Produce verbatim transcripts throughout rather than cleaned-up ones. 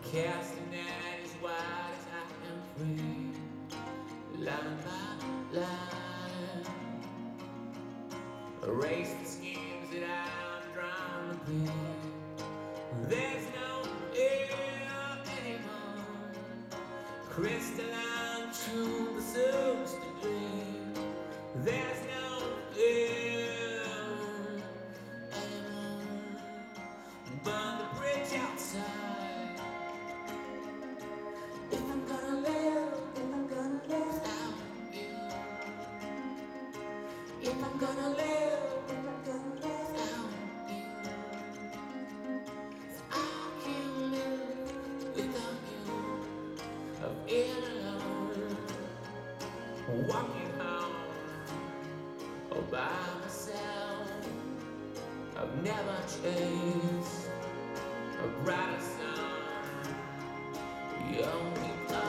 Cast a net as wide as I am free, line by line. Erase the schemes that I've drawn to be. There's no air anymore, crystalline to pursuits to dream. There's no air anymore, burn the bridge outside. If I'm gonna live, if I'm gonna live without you, if I'm gonna live, if I'm gonna live without you, I can't live without you. I'm in alone, walking home all by myself. I've never chased a brighter sun. You only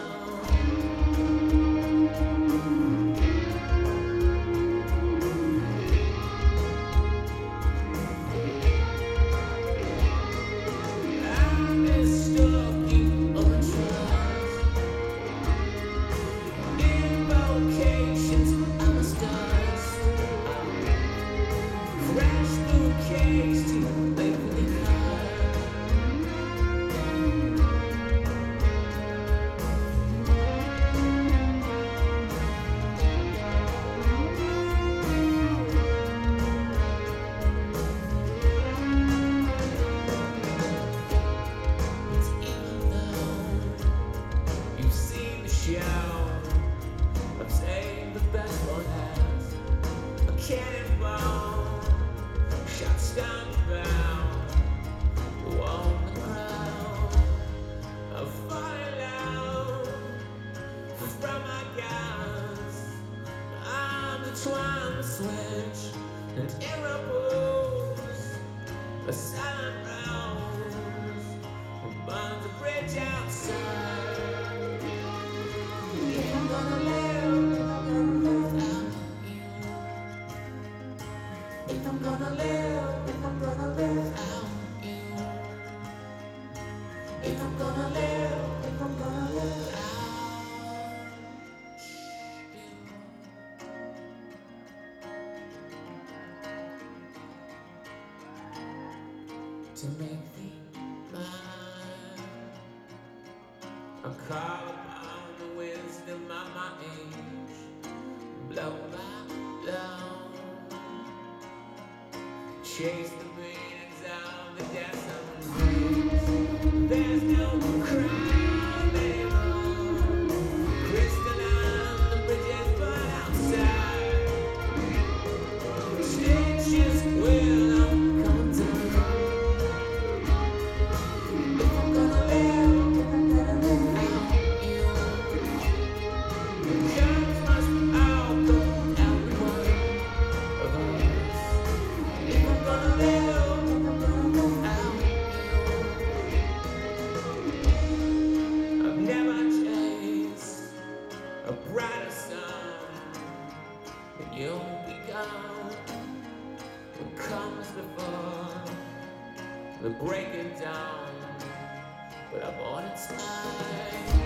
I've saved the best for last. A cannonball shot stunned bound to warm the crowd. I'm falling out from my guns. I'm the twine switch and arrow pulls a silent rouse and burns the bridge outside. If I'm gonna live, if I'm gonna live without you, if I'm gonna live, if I'm gonna live without you, if I'm gonna live, if I'm gonna live without you, to make thee mine, I call upon the wisdom of my age, blow by blow, chase the meanings of the desolate breeze. There's no crime anymore, crystalline, the bridges burn outside. Stitches will I'm coming through. If I'm gonna live, if I'm gonna live without you, guns must all go out one of us. If I'm gonna live, if I'm gonna live without you, I've never chased a brighter sun than you'll be gone. What comes before the breaking dawn, but I bought its time.